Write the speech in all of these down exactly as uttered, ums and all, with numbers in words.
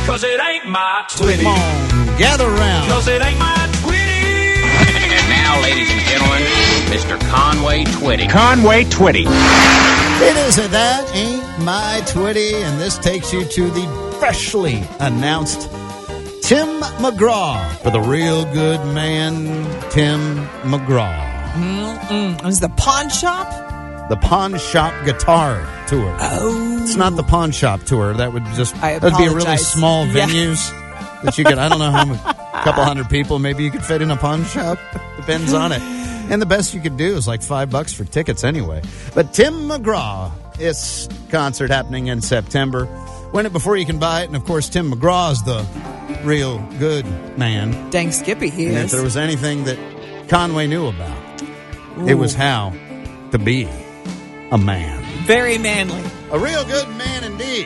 Cause it ain't my Twitty. Come on, gather round. Cause it ain't my Twitty. And now, ladies and gentlemen, Mister Conway Twitty. Conway Twitty. It is a That Ain't My Twitty, and this takes you to the freshly announced Tim McGraw for the real good man, Tim McGraw. Mm-mm. It was the pawn shop? The Pawn Shop Guitar Tour. Oh. It's not the Pawn Shop Tour. That would just, I that'd be a really apologize. small Yeah. venues that you could, I don't know how many, a couple hundred people maybe you could fit in a pawn shop. Depends on it. And the best you could do is like five bucks for tickets anyway. But Tim McGraw, it's concert happening in September. Win it before you can buy it. And of course, Tim McGraw is the real good man. Dang Skippy, he And if is. there was anything that Conway knew about, it was how to be a man. Very manly. A real good man indeed.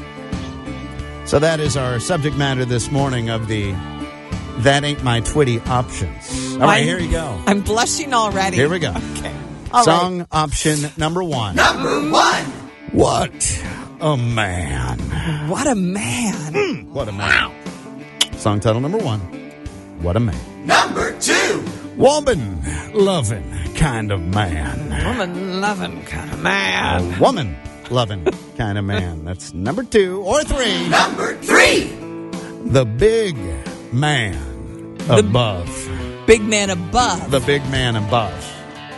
So that is our subject matter this morning of the That Ain't My Twitty options. All right, I'm- here you go. I'm blushing already. Here we go. Okay. All Song right. option number one. Number one. What a man. What a man. What a man. Song title number one. What a man. Number two. Woman loving kind of man. Woman loving kind of man. A woman loving kind of man. That's number two or three. Number three. The big man above. Big man above. The big man above.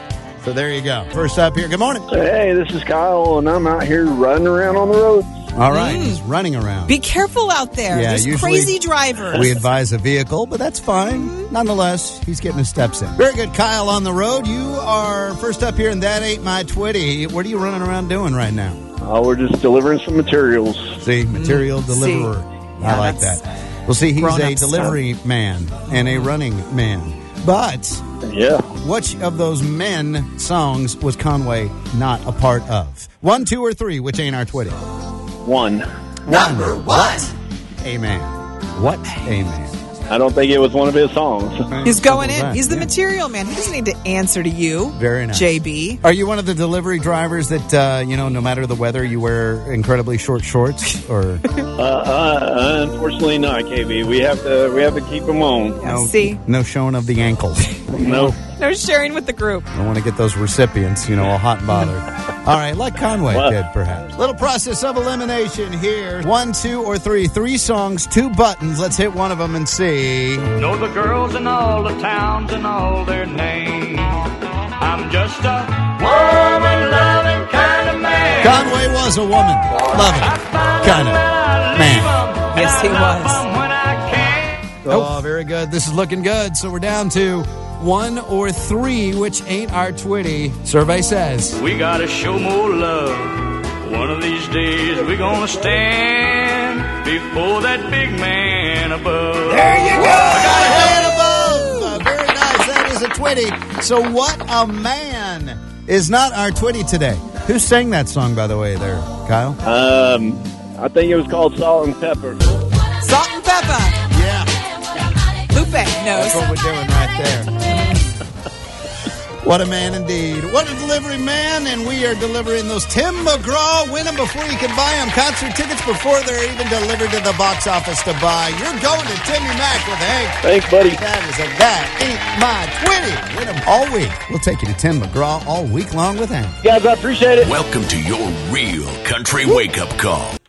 So there you go. First up here. Good morning. Hey, this is Kyle, and I'm out here running around on the road. All right. Mm. He's running around. Be careful out there. Yeah, There's usually crazy drivers. We advise a vehicle, but that's fine. Nonetheless, he's getting his steps in. Very good, Kyle, on the road. You are first up here, and That Ain't My Twitty. What are you running around doing right now? Uh, we're just delivering some materials. See, material Mm, deliverer. see. I Yeah, like that's that. Well, see, he's a grown-up delivery man and a running man. But Yeah. which of those men songs was Conway not a part of? One, two, or three, which ain't our Twitty? One. Number one. Amen. What? Amen. I don't think it was one of his songs. He's going Simple as in. that, He's the yeah. material man. He doesn't need to answer to you. Very nice. J B. Are you one of the delivery drivers that, uh, you know, no matter the weather, you wear incredibly short shorts? Or Uh, uh, unfortunately not, K B. We have to we have to keep them on. Yeah, see? no showing of the ankles? No. No sharing with the group. I want to get those recipients, you know, all hot and bothered. All right, like Conway Well- did, perhaps. Little process of elimination here. One, two, or three. Three songs, two buttons. Let's hit one of them and see. Know the girls in all the towns and all their names. I'm just a woman-loving kind of man. Conway was a woman. Loving kind of man. Yes, he was. When I can. Oh, very good. This is looking good. So we're down to one or three, which ain't our Twitty. Survey says. We gotta show more love. One of these days we're gonna stand before that big man above. There you go. I got a hand above. Uh, very nice. That is a Twitty. So what a man is not our Twitty today. Who sang that song, by the way, there, Kyle? Um, I think it was called Salt and Pepper. Salt and pepper. Yeah. Lupe That's knows. what we're doing right there. What a man indeed. What a delivery man. And we are delivering those Tim McGraw. Win them before you can buy them. Concert tickets before they're even delivered to the box office to buy. You're going to Timmy Mack with Hank. Thanks, buddy. That is a That Ain't My Twitty. Win them all week. We'll take you to Tim McGraw all week long with Hank. Guys, I appreciate it. Welcome to your real country wake-up call.